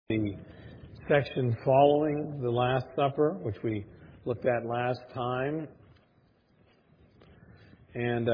The section following the Last Supper, which we looked at last time. And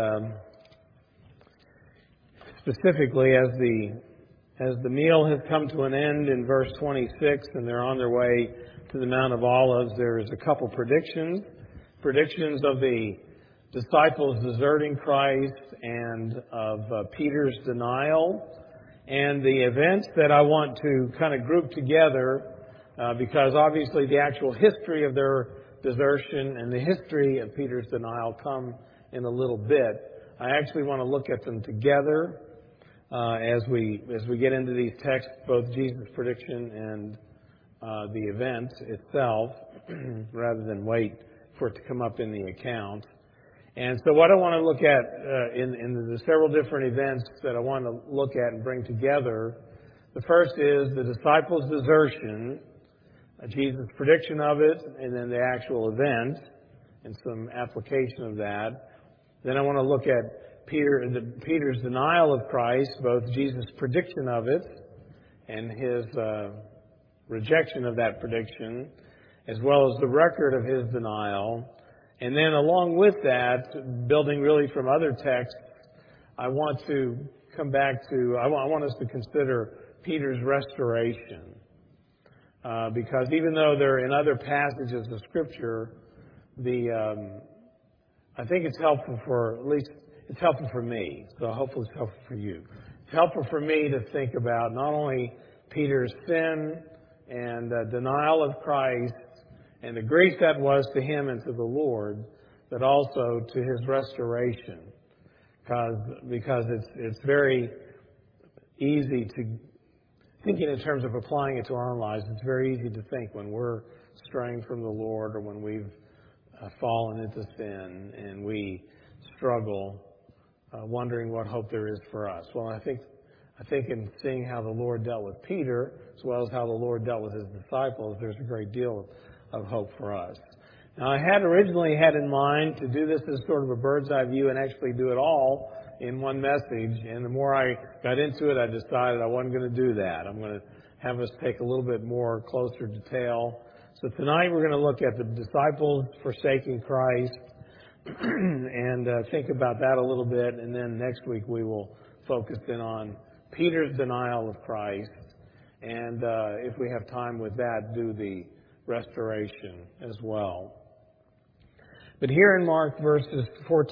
specifically, as the meal has come to an end in verse 26 and they're on their way to the Mount of Olives, there's a couple predictions of the disciples deserting Christ and of Peter's denial. And the events that I want to kind of group together, because obviously the actual history of their desertion and the history of Peter's denial come in a little bit. I actually want to look at them together as we get into these texts, both Jesus' prediction and the event itself, rather than wait for it to come up in the account. And so what I want to look at in the several different events that I want to look at and bring together, the first is the disciples' desertion, Jesus' prediction of it, and then the actual event and some application of that. Then I want to look at Peter's denial of Christ, both Jesus' prediction of it and his rejection of that prediction, as well as the record of his denial. And then along with that, building really from other texts, I want to come back to, I want us to consider Peter's restoration. Because even though they're in other passages of Scripture, I think it's helpful it's helpful for me, so hopefully it's helpful for you. It's helpful for me to think about not only Peter's sin and denial of Christ, and the grief that was to him and to the Lord, but also to his restoration. Because it's very easy to, thinking in terms of applying it to our own lives, it's very easy to think when we're straying from the Lord or when we've fallen into sin and we struggle, wondering what hope there is for us. Well, I think in seeing how the Lord dealt with Peter, as well as how the Lord dealt with his disciples, there's a great deal of hope for us. Now, I had originally had in mind to do this as sort of a bird's eye view and actually do it all in one message. And the more I got into it, I decided I wasn't going to do that. I'm going to have us take a little bit more closer detail. So tonight we're going to look at the disciples forsaking Christ and think about that a little bit. And then next week we will focus in on Peter's denial of Christ. And if we have time with that, do the restoration as well. But here in Mark verses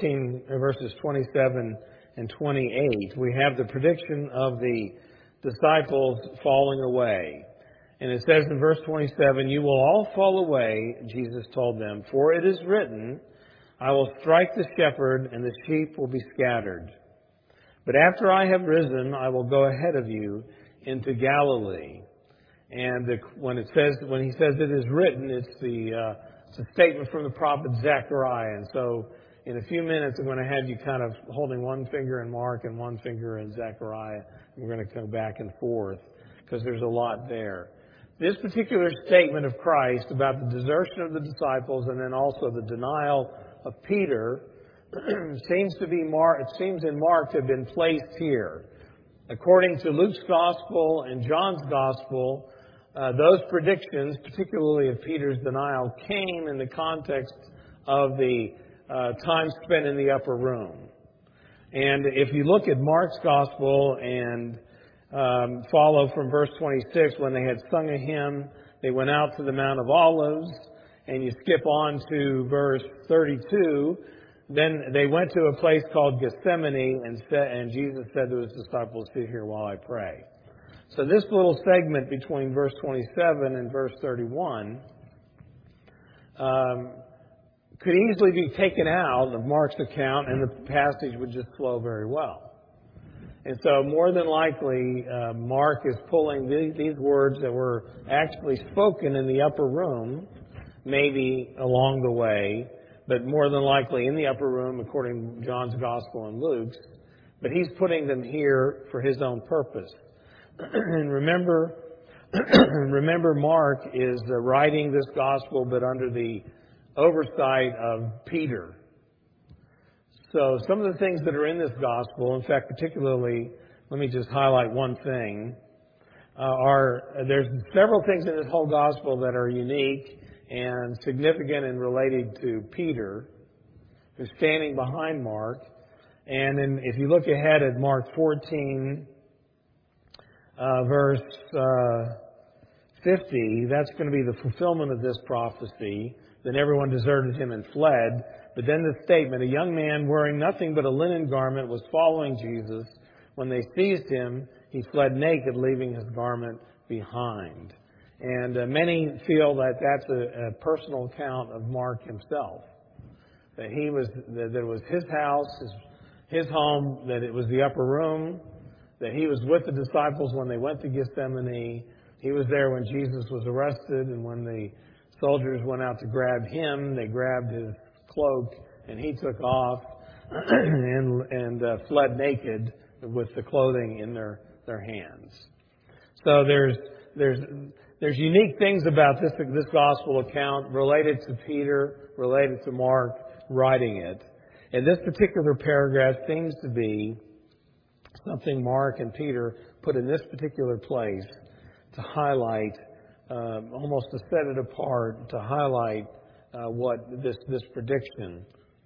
27 and 28, we have the prediction of the disciples falling away. And it says in verse 27, "You will all fall away," Jesus told them, "for it is written, I will strike the shepherd and the sheep will be scattered. But after I have risen, I will go ahead of you into Galilee." And when he says it is written, it's a statement from the prophet Zechariah. And so in a few minutes, I'm going to have you kind of holding one finger in Mark and one finger in Zechariah. We're going to go back and forth because there's a lot there. This particular statement of Christ about the desertion of the disciples and then also the denial of Peter seems in Mark to have been placed here. According to Luke's Gospel and John's Gospel, those predictions, particularly of Peter's denial, came in the context of the time spent in the upper room. And if you look at Mark's Gospel and follow from verse 26, when they had sung a hymn, they went out to the Mount of Olives, and you skip on to verse 32, then they went to a place called Gethsemane, and Jesus said to his disciples, "Sit here while I pray." So this little segment between verse 27 and verse 31 could easily be taken out of Mark's account, and the passage would just flow very well. And so more than likely, Mark is pulling these words that were actually spoken in the upper room, maybe along the way, but more than likely in the upper room, according to John's Gospel and Luke's. But he's putting them here for his own purpose. And remember, Mark is writing this Gospel, but under the oversight of Peter. So some of the things that are in this Gospel, in fact, particularly, let me just highlight one thing. there's several things in this whole gospel that are unique and significant and related to Peter, who's standing behind Mark. And then if you look ahead at Mark 14, verse 50, that's going to be the fulfillment of this prophecy. Then everyone deserted him and fled. But then the statement, a young man wearing nothing but a linen garment was following Jesus. When they seized him, he fled naked, leaving his garment behind. And many feel that that's a personal account of Mark himself. That it was his house, his home, that it was the upper room, that he was with the disciples when they went to Gethsemane. He was there when Jesus was arrested, and when the soldiers went out to grab him, they grabbed his cloak, and he took off and fled naked with the clothing in their hands. So there's unique things about this gospel account related to Peter, related to Mark writing it. And this particular paragraph seems to be something Mark and Peter put in this particular place to highlight, almost to set it apart, to highlight what this prediction.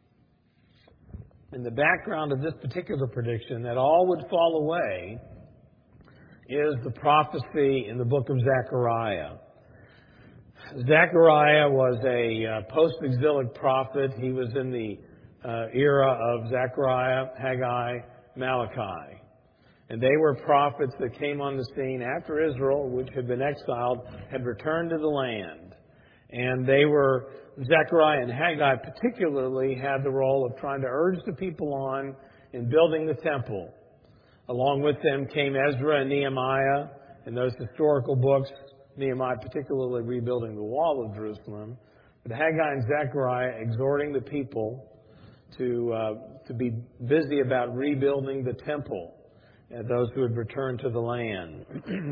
In the background of this particular prediction, that all would fall away, is the prophecy in the book of Zechariah. Zechariah was a post-exilic prophet. He was in the era of Zechariah, Haggai, Malachi. And they were prophets that came on the scene after Israel, which had been exiled, had returned to the land. And Zechariah and Haggai particularly had the role of trying to urge the people on in building the temple. Along with them came Ezra and Nehemiah in those historical books, Nehemiah particularly rebuilding the wall of Jerusalem. But Haggai and Zechariah exhorting the people to be busy about rebuilding the temple, those who had returned to the land.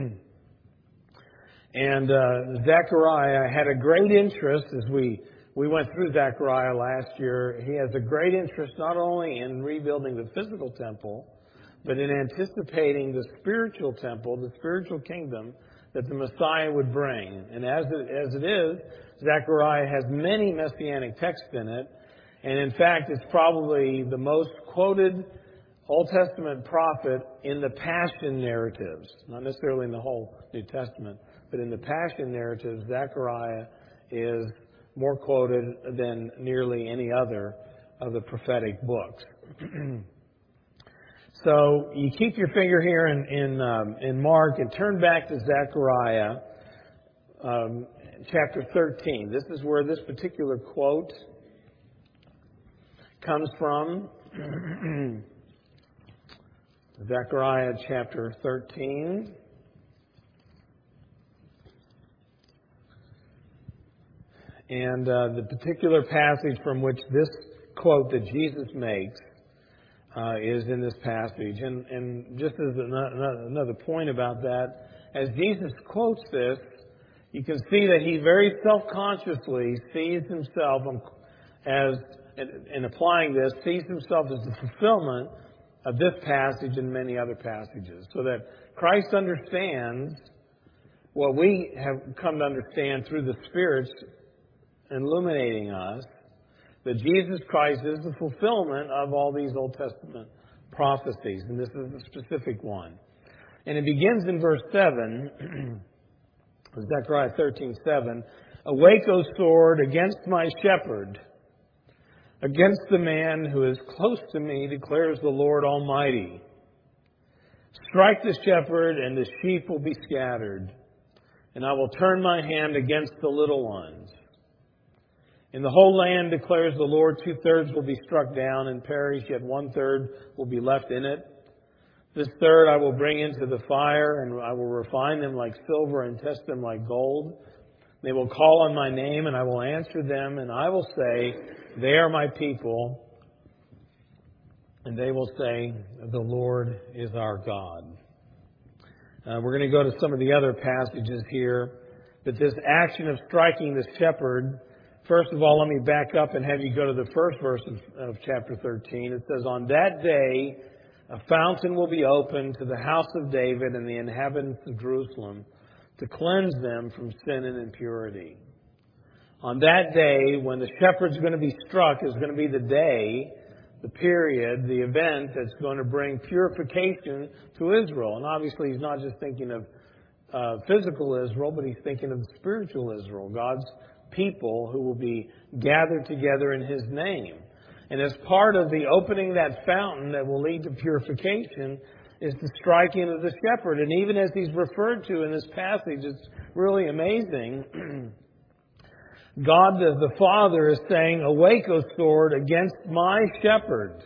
And Zechariah had a great interest, as we went through Zechariah last year. He has a great interest not only in rebuilding the physical temple, but in anticipating the spiritual temple, the spiritual kingdom that the Messiah would bring. And as it is, Zechariah has many messianic texts in it. And in fact, it's probably the most quoted Old Testament prophet in the Passion narratives. Not necessarily in the whole New Testament, but in the Passion narratives, Zechariah is more quoted than nearly any other of the prophetic books. So you keep your finger here in Mark and turn back to Zechariah chapter 13. This is where this particular quote comes from. Zechariah chapter 13. And the particular passage from which this quote that Jesus makes is in this passage. And just as another point about that, as Jesus quotes this, you can see that he very self-consciously sees himself as, in applying this, sees himself as the fulfillment of this passage and many other passages. So that Christ understands what we have come to understand through the Spirit's illuminating us, that Jesus Christ is the fulfillment of all these Old Testament prophecies, and this is the specific one. And it begins in verse 7, Zechariah 13:7. Awake, O sword, against my shepherd, against the man who is close to me, declares the Lord Almighty. Strike the shepherd, and the sheep will be scattered, and I will turn my hand against the little ones. In the whole land, declares the Lord, 2/3 will be struck down and perish, yet 1/3 will be left in it. This third I will bring into the fire, and I will refine them like silver and test them like gold. They will call on my name, and I will answer them, and I will say, they are my people. And they will say, the Lord is our God. We're going to go to some of the other passages here. But this action of striking the shepherd, first of all, let me back up and have you go to the first verse of chapter 13. It says, on that day a fountain will be opened to the house of David and the inhabitants of Jerusalem to cleanse them from sin and impurity. On that day, when the shepherd's going to be struck, is going to be the day, the period, the event that's going to bring purification to Israel. And obviously, he's not just thinking of physical Israel, but he's thinking of spiritual Israel, God's people who will be gathered together in His name. And as part of the opening of that fountain that will lead to purification is the striking of the shepherd. And even as he's referred to in this passage, it's really amazing. God the Father is saying, "Awake, O sword, against my shepherd."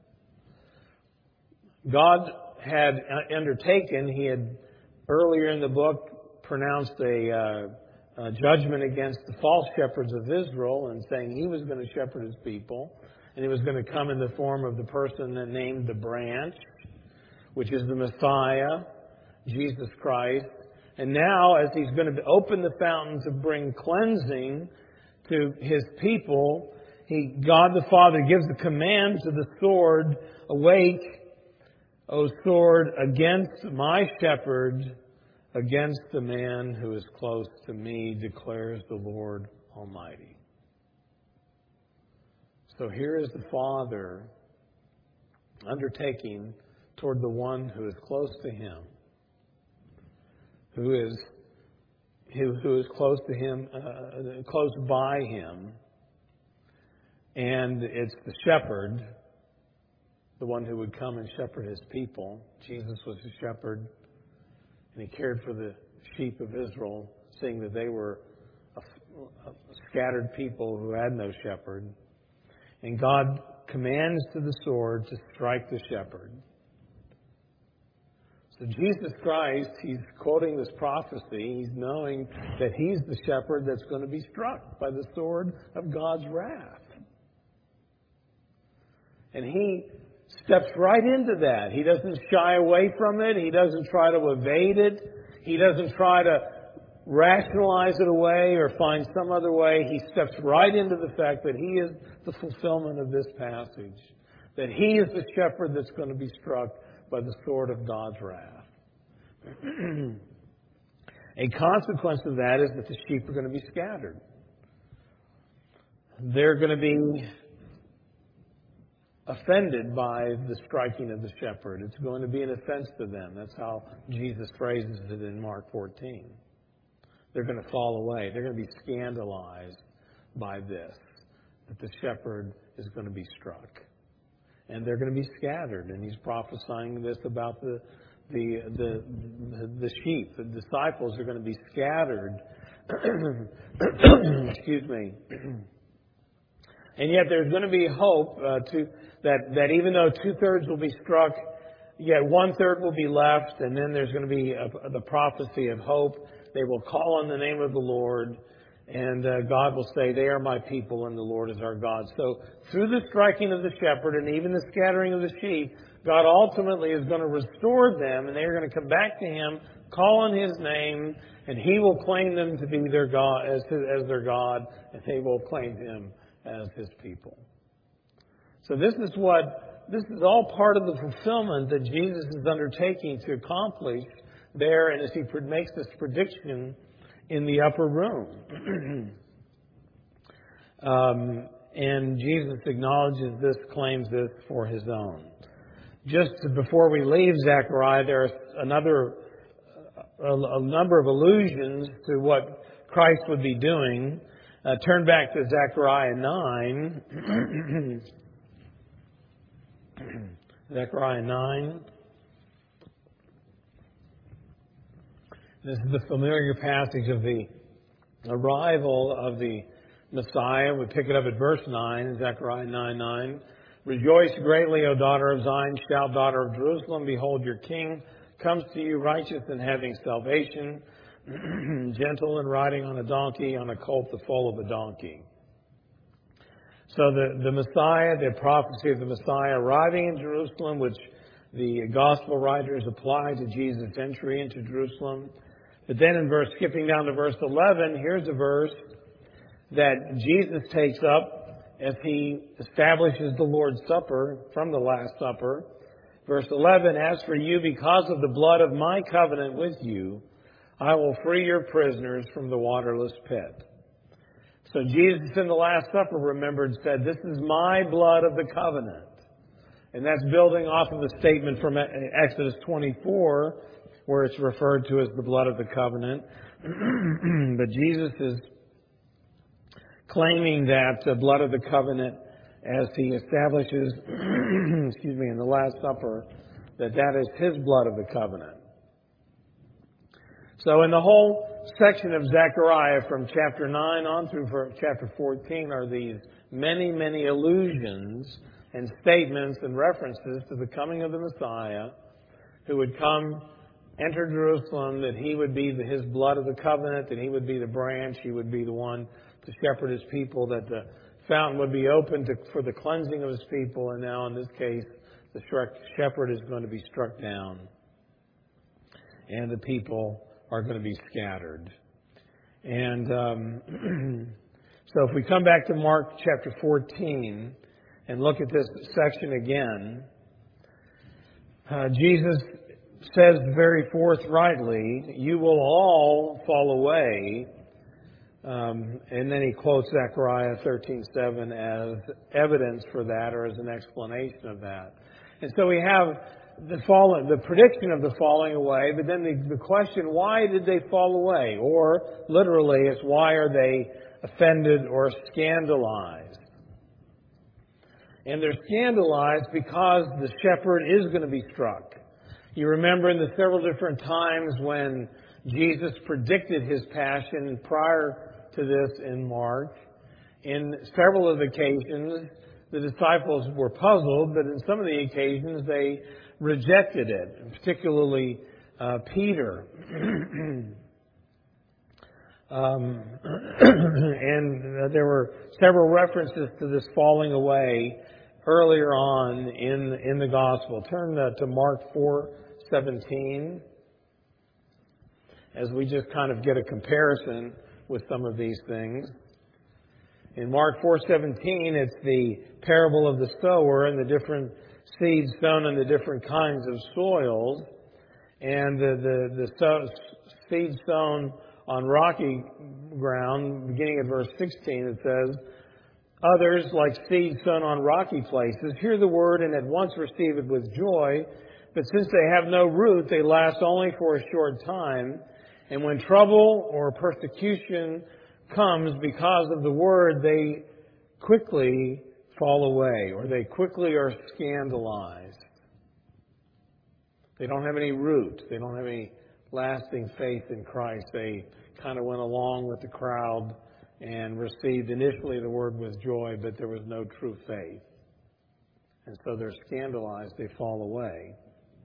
God had undertaken, He had earlier in the book pronounced a judgment against the false shepherds of Israel and saying He was going to shepherd His people. And He was going to come in the form of the person that named the branch, which is the Messiah, Jesus Christ. And now, as He's going to open the fountain to bring cleansing to His people, God the Father gives the command to the sword, "Awake, O sword, against my shepherd, against the man who is close to me, declares the Lord Almighty." So here is the Father undertaking toward the one who is close to Him, who is close to Him, close by Him, and it's the shepherd, the one who would come and shepherd His people. Jesus was a shepherd, and He cared for the sheep of Israel, seeing that they were a scattered people who had no shepherd. And God commands to the sword to strike the shepherd. So Jesus Christ, He's quoting this prophecy. He's knowing that He's the shepherd that's going to be struck by the sword of God's wrath. And He steps right into that. He doesn't shy away from it. He doesn't try to evade it. He doesn't try to rationalize it away or find some other way. He steps right into the fact that He is the fulfillment of this passage. That He is the shepherd that's going to be struck by the sword of God's wrath. A consequence of that is that the sheep are going to be scattered. They're going to be offended by the striking of the shepherd. It's going to be an offense to them. That's how Jesus phrases it in Mark 14. They're going to fall away. They're going to be scandalized by this, that the shepherd is going to be struck. And they're going to be scattered. And He's prophesying this about the sheep. The disciples are going to be scattered. Excuse me. And yet there's going to be hope that even though 2/3 will be struck, yet 1/3 will be left. And then there's going to be the prophecy of hope. They will call on the name of the Lord, and God will say, "They are my people, and the Lord is our God." So through the striking of the shepherd and even the scattering of the sheep, God ultimately is going to restore them, and they are going to come back to Him, call on His name, and He will claim them to be their God as their God, and they will claim Him as His people. So this is all part of the fulfillment that Jesus is undertaking to accomplish there, and as He makes this prediction in the upper room. And Jesus acknowledges this, claims this for His own. Just before we leave Zechariah, there's a number of allusions to what Christ would be doing. Turn back to Zechariah 9. Zechariah 9. This is the familiar passage of the arrival of the Messiah. We pick it up at verse 9, Zechariah 9:9. "Rejoice greatly, O daughter of Zion, shout, daughter of Jerusalem. Behold, your king comes to you, righteous and having salvation, gentle and riding on a donkey, on a colt, the foal of a donkey." So the Messiah, the prophecy of the Messiah arriving in Jerusalem, which the gospel writers apply to Jesus' entry into Jerusalem. But then skipping down to verse 11, here's a verse that Jesus takes up as He establishes the Lord's Supper from the Last Supper. Verse 11, as for you, because of the blood of my covenant with you, I will free your prisoners from the waterless pit. So Jesus in the Last Supper remembered, said, this is my blood of the covenant. And that's building off of the statement from Exodus 24, where it's referred to as the blood of the covenant. But Jesus is claiming that the blood of the covenant, as he establishes, in the Last Supper, that is his blood of the covenant. So in the whole section of Zechariah from chapter 9 on through chapter 14 are these many, many allusions and statements and references to the coming of the Messiah, who would come, enter Jerusalem, that he would be his blood of the covenant, that he would be the branch, he would be the one to shepherd his people, that the fountain would be opened for the cleansing of his people, and now in this case, the shepherd is going to be struck down, and the people are going to be scattered. And so if we come back to Mark chapter 14 and look at this section again, Jesus says very forthrightly, you will all fall away. And then he quotes Zechariah 13:7 as evidence for that, or as an explanation of that. And so we have the prediction of the falling away, but then the question, why did they fall away? Or literally, it's why are they offended or scandalized? And they're scandalized because the shepherd is going to be struck. You remember in the several different times when Jesus predicted his passion prior to this in Mark, in several of the occasions, the disciples were puzzled, but in some of the occasions they rejected it, particularly Peter. And there were several references to this falling away earlier on in the gospel. Turn to Mark 4:17 as we just kind of get a comparison with some of these things. In Mark 4:17, it's the parable of the sower and the different seeds sown in the different kinds of soils. And the seed sown on rocky ground, beginning at verse 16, it says, others, like seed sown on rocky places, hear the word and at once receive it with joy. But since they have no root, they last only for a short time. And when trouble or persecution comes because of the word, they quickly fall away, or they quickly are scandalized. They don't have any root. They don't have any lasting faith in Christ. They kind of went along with the crowd and received initially the word with joy, but there was no true faith. And so they're scandalized. They fall away.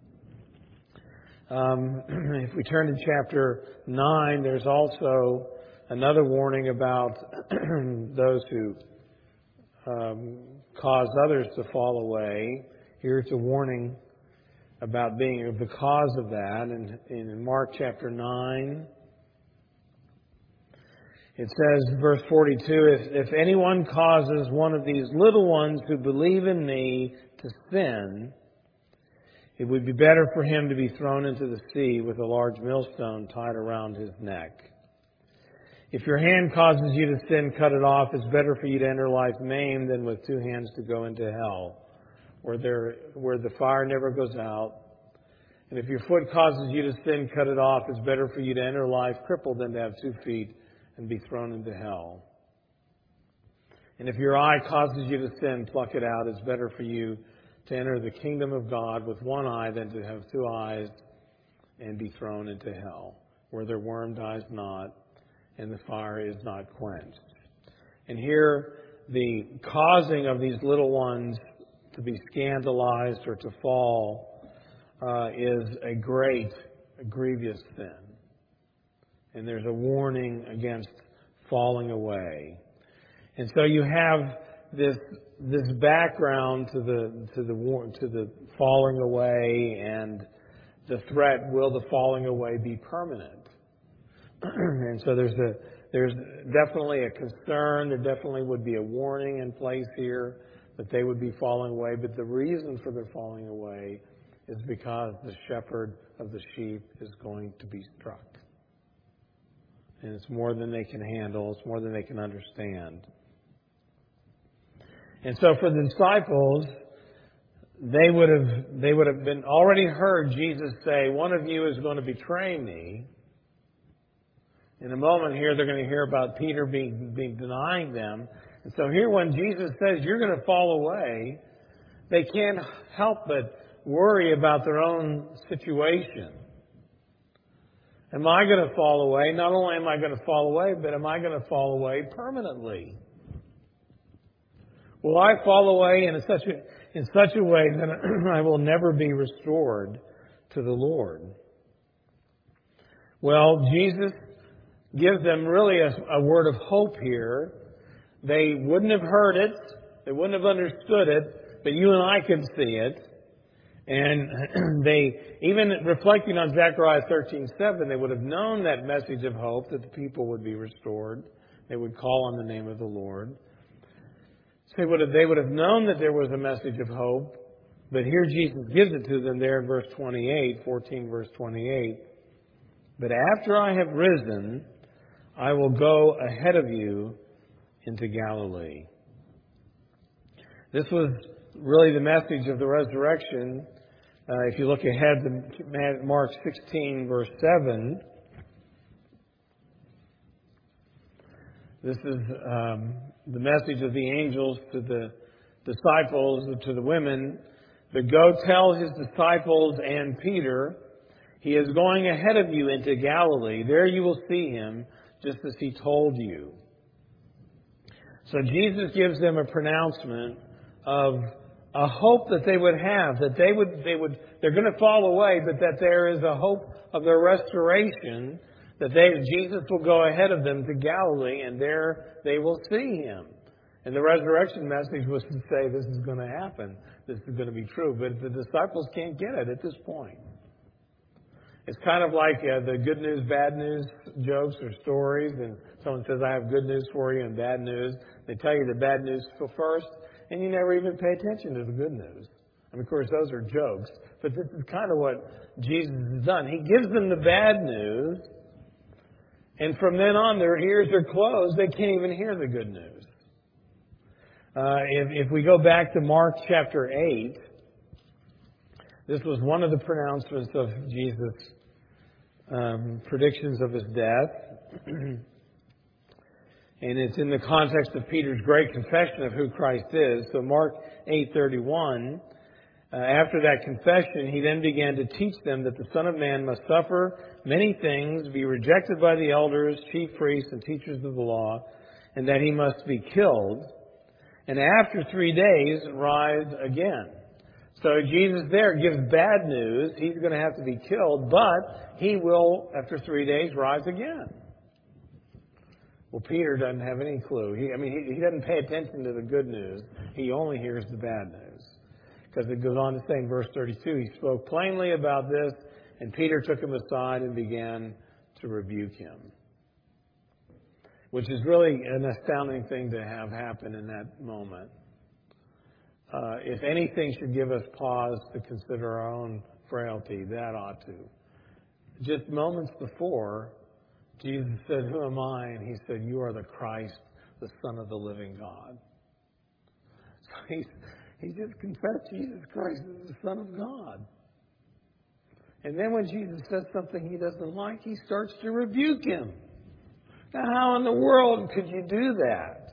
If we turn to chapter 9, there's also another warning about those who cause others to fall away. Here it's a warning about being the cause of that. And in Mark chapter 9, it says, verse 42, if anyone causes one of these little ones who believe in me to sin, it would be better for him to be thrown into the sea with a large millstone tied around his neck. If your hand causes you to sin, cut it off. It's better for you to enter life maimed than with two hands to go into hell, where the fire never goes out. And if your foot causes you to sin, cut it off. It's better for you to enter life crippled than to have 2 feet and be thrown into hell. And if your eye causes you to sin, pluck it out. It's better for you to enter the kingdom of God with one eye than to have 2 eyes and be thrown into hell, where their worm dies not and the fire is not quenched. And here, the causing of these little ones to be scandalized or to fall is a grievous sin. And there's a warning against falling away. And so you have this background to the falling away and the threat: will the falling away be permanent? And so there's definitely a concern. There definitely would be a warning in place here that they would be falling away. But the reason for their falling away is because the shepherd of the sheep is going to be struck. And it's more than they can handle. It's more than they can understand. And so for the disciples, they would have been already heard Jesus say, one of you is going to betray me. In a moment here, they're going to hear about Peter being denying them. And so here when Jesus says, you're going to fall away, they can't help but worry about their own situation. Am I going to fall away? Not only am I going to fall away, but am I going to fall away permanently? Will I fall away in such a way that I will never be restored to the Lord? Well, Jesus gives them really a word of hope here. They wouldn't have heard it. They wouldn't have understood it. But you and I could see it. And they, even reflecting on Zechariah 13:7, they would have known that message of hope, that the people would be restored. They would call on the name of the Lord. So they would have known that there was a message of hope. But here Jesus gives it to them there in verse 28, 14 verse 28. But after I have risen, I will go ahead of you into Galilee. This was really the message of the resurrection. If you look ahead to Mark 16, verse 7, this is the message of the angels to the disciples, to the women. But go tell his disciples and Peter, he is going ahead of you into Galilee. There you will see him, just as he told you. So Jesus gives them a pronouncement of a hope that they would have, that they're going to fall away, but that there is a hope of their restoration, that Jesus will go ahead of them to Galilee, and there they will see him. And the resurrection message was to say this is going to happen, this is going to be true, but the disciples can't get it at this point. It's kind of like the good news, bad news jokes or stories, and someone says, I have good news for you and bad news. They tell you the bad news first, and you never even pay attention to the good news. I mean, of course, those are jokes, but this is kind of what Jesus has done. He gives them the bad news, and from then on, their ears are closed. They can't even hear the good news. If we go back to Mark chapter 8, this was one of the pronouncements of Jesus' predictions of his death. And it's in the context of Peter's great confession of who Christ is. So Mark 8:31, after that confession, he then began to teach them that the Son of Man must suffer many things, be rejected by the elders, chief priests, and teachers of the law, and that he must be killed, and after 3 days rise again. So Jesus there gives bad news. He's going to have to be killed, but he will, after 3 days, rise again. Well, Peter doesn't have any clue. He doesn't pay attention to the good news. He only hears the bad news. Because it goes on to say in verse 32, he spoke plainly about this, and Peter took him aside and began to rebuke him. Which is really an astounding thing to have happen in that moment. If anything should give us pause to consider our own frailty, that ought to. Just moments before, Jesus said, who am I? And he said, you are the Christ, the Son of the living God. So he just confessed Jesus Christ is the Son of God. And then when Jesus says something he doesn't like, he starts to rebuke him. Now, how in the world could you do that?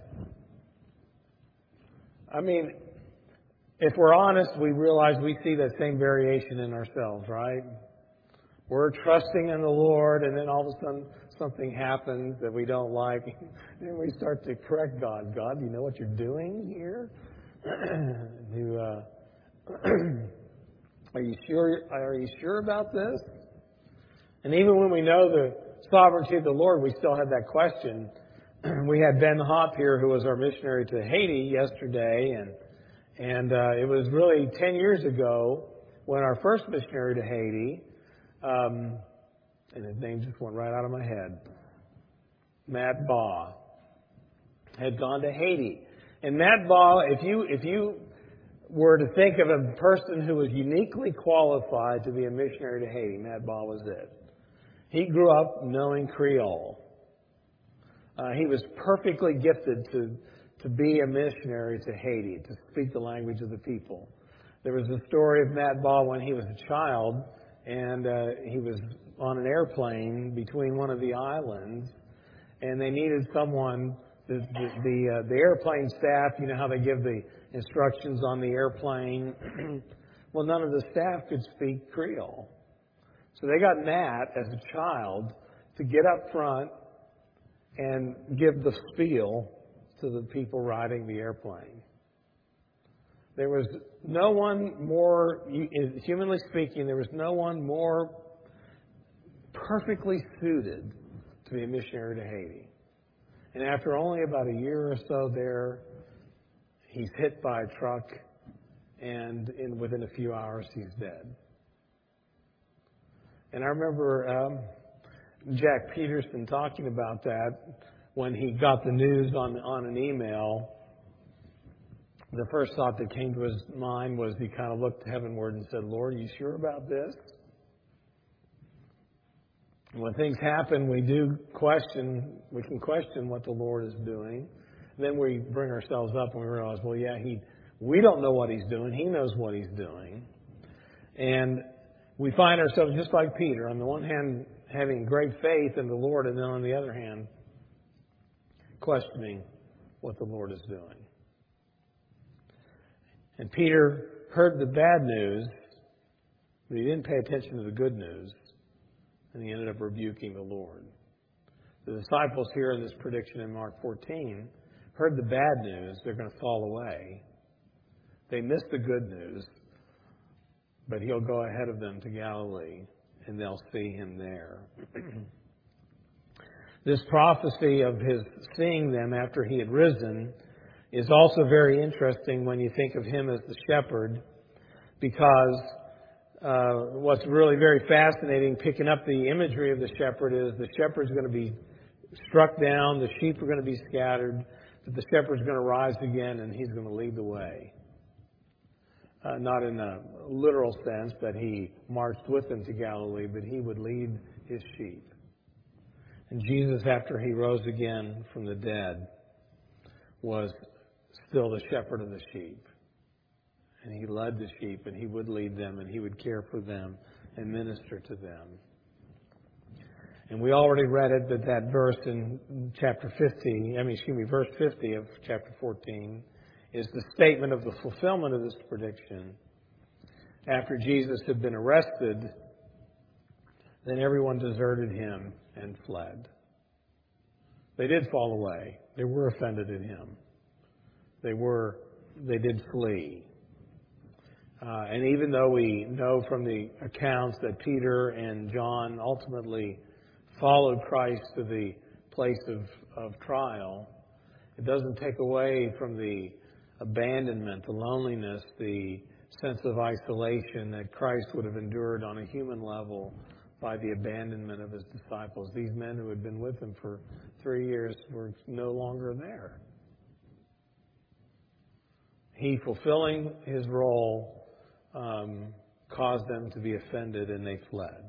I mean, if we're honest, we realize we see that same variation in ourselves, right? We're trusting in the Lord, and then all of a sudden something happens that we don't like. And we start to correct God. God, do you know what you're doing here? Are you sure about this? And even when we know the sovereignty of the Lord, we still have that question. We had Ben Hopp here, who was our missionary to Haiti yesterday, and it was really 10 years ago when our first missionary to Haiti, and his name just went right out of my head, Matt Baugh, had gone to Haiti. And Matt Baugh, if you were to think of a person who was uniquely qualified to be a missionary to Haiti, Matt Ball was it. He grew up knowing Creole. He was perfectly gifted to be a missionary to Haiti, to speak the language of the people. There was a story of Matt Ball when he was a child, and he was on an airplane between one of the islands, and they needed someone. The airplane staff, you know how they give the instructions on the airplane. Well, none of the staff could speak Creole, so they got Matt as a child to get up front and give the spiel to the people riding the airplane. There was no one more, humanly speaking, there was no one more perfectly suited to be a missionary to Haiti. And after only about a year or so there, he's hit by a truck, and within a few hours he's dead. And I remember Jack Peterson talking about that when he got the news on an email. The first thought that came to his mind was he kind of looked heavenward and said, "Lord, are you sure about this?" When things happen, we can question what the Lord is doing. Then we bring ourselves up and we realize, well, yeah, we don't know what He's doing. He knows what He's doing. And we find ourselves just like Peter, on the one hand, having great faith in the Lord, and then on the other hand, questioning what the Lord is doing. And Peter heard the bad news, but he didn't pay attention to the good news. And he ended up rebuking the Lord. The disciples here in this prediction in Mark 14 heard the bad news, they're going to fall away. They missed the good news, but He'll go ahead of them to Galilee, and they'll see Him there. This prophecy of His seeing them after He had risen is also very interesting when you think of Him as the shepherd, because what's really very fascinating, picking up the imagery of the shepherd, is the shepherd's going to be struck down, the sheep are going to be scattered, but the shepherd's going to rise again and He's going to lead the way. Not in a literal sense that He marched with them to Galilee, but He would lead His sheep. And Jesus, after He rose again from the dead, was still the shepherd of the sheep. And He led the sheep, and He would lead them, and He would care for them and minister to them. And we already read it, that verse in verse 50 of chapter 14 is the statement of the fulfillment of this prediction. After Jesus had been arrested, then everyone deserted Him and fled. They did fall away. They were offended at Him. They did flee. And even though we know from the accounts that Peter and John ultimately followed Christ to the place of trial, it doesn't take away from the abandonment, the loneliness, the sense of isolation that Christ would have endured on a human level by the abandonment of His disciples. These men who had been with Him for 3 years were no longer there. He, fulfilling His role, caused them to be offended, and they fled.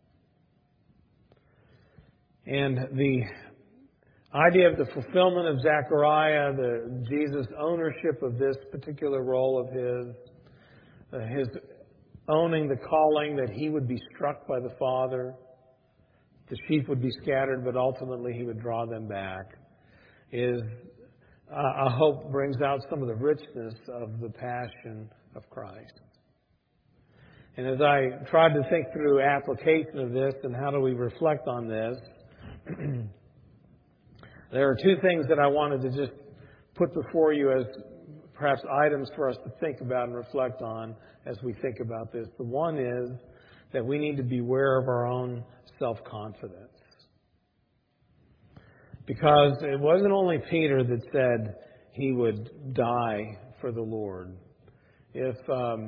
And the idea of the fulfillment of Zechariah, Jesus' ownership of this particular role of His owning the calling that He would be struck by the Father, the sheep would be scattered, but ultimately He would draw them back, is, I hope, brings out some of the richness of the passion of Christ. And as I tried to think through application of this and how do we reflect on this, there are two things that I wanted to just put before you as perhaps items for us to think about and reflect on as we think about this. The one is that we need to beware of our own self-confidence. Because it wasn't only Peter that said he would die for the Lord. If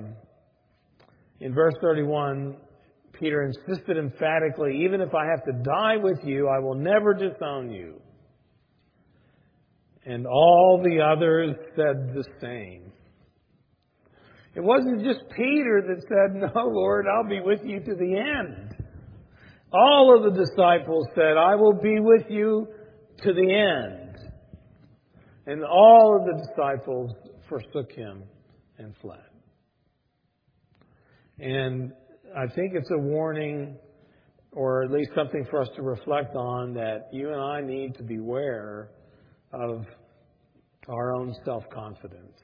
in verse 31, Peter insisted emphatically, even if I have to die with you, I will never disown you. And all the others said the same. It wasn't just Peter that said, "No, Lord, I'll be with you to the end." All of the disciples said, "I will be with you to the end." And all of the disciples forsook him and fled. And I think it's a warning, or at least something for us to reflect on, that you and I need to beware of our own self-confidence.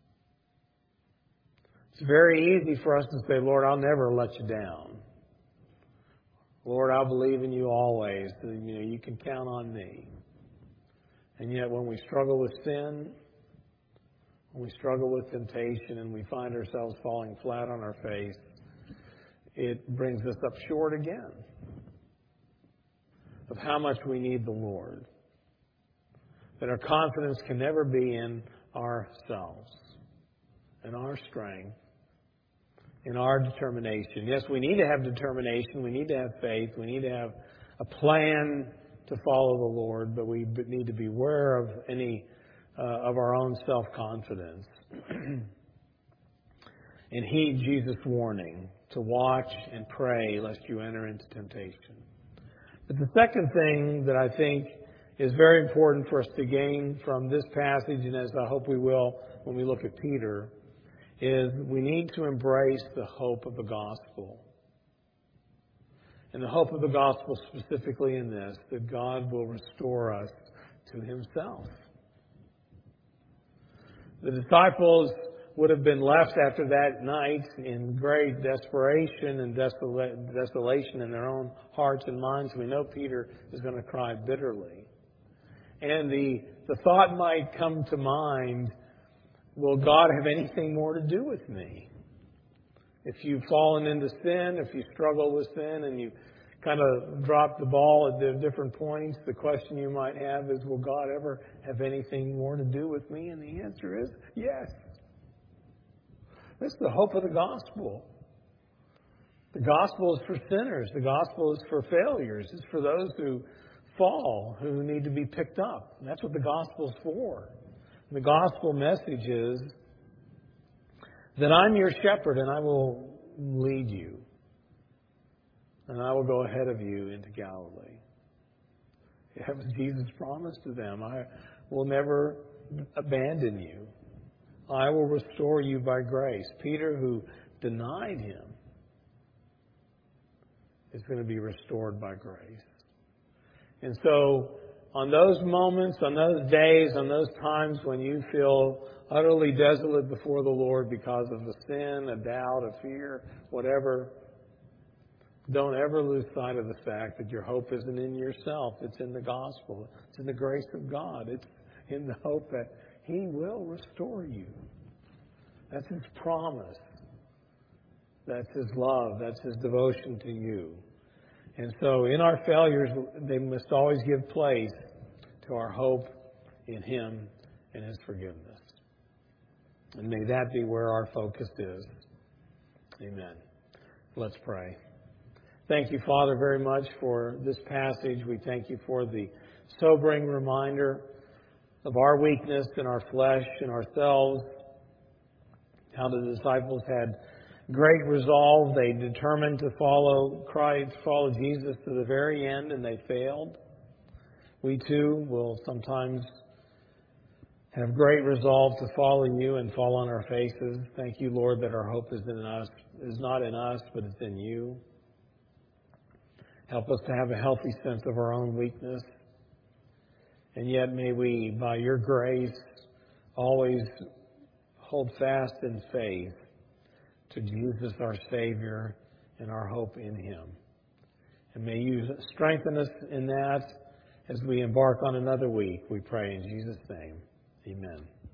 It's very easy for us to say, "Lord, I'll never let you down. Lord, I'll believe in you always. You can count on me." And yet when we struggle with sin, when we struggle with temptation, and we find ourselves falling flat on our face, it brings us up short again of how much we need the Lord. That our confidence can never be in ourselves, in our strength, in our determination. Yes, we need to have determination. We need to have faith. We need to have a plan to follow the Lord, but we need to beware of any of our own self-confidence. And heed Jesus' warning to watch and pray lest you enter into temptation. But the second thing that I think is very important for us to gain from this passage, and as I hope we will when we look at Peter, is we need to embrace the hope of the gospel. And the hope of the gospel specifically in this, that God will restore us to himself. The disciples would have been left after that night in great desperation and desolation in their own hearts and minds. We know Peter is going to cry bitterly. And the thought might come to mind, will God have anything more to do with me? If you've fallen into sin, if you struggle with sin and you kind of drop the ball at the different points, the question you might have is, will God ever have anything more to do with me? And the answer is yes. This is the hope of the gospel. The gospel is for sinners. The gospel is for failures. It's for those who fall, who need to be picked up. And that's what the gospel is for. The gospel message is that I'm your shepherd and I will lead you. And I will go ahead of you into Galilee. That was Jesus' promise to them. I will never abandon you. I will restore you by grace. Peter, who denied him, is going to be restored by grace. And so, on those moments, on those days, on those times when you feel utterly desolate before the Lord because of a sin, a doubt, a fear, whatever, don't ever lose sight of the fact that your hope isn't in yourself. It's in the gospel. It's in the grace of God. It's in the hope that he will restore you. That's his promise. That's his love. That's his devotion to you. And so in our failures, they must always give place to our hope in him and his forgiveness. And may that be where our focus is. Amen. Let's pray. Thank you, Father, very much for this passage. We thank you for the sobering reminder of our weakness and our flesh and ourselves. How the disciples had great resolve. They determined to follow Christ, follow Jesus to the very end, and they failed. We too will sometimes have great resolve to follow you and fall on our faces. Thank you, Lord, that our hope is not in us, but it's in you. Help us to have a healthy sense of our own weakness. And yet may we, by your grace, always hold fast in faith to Jesus, our Savior, and our hope in him. And may you strengthen us in that as we embark on another week. We pray in Jesus' name. Amen.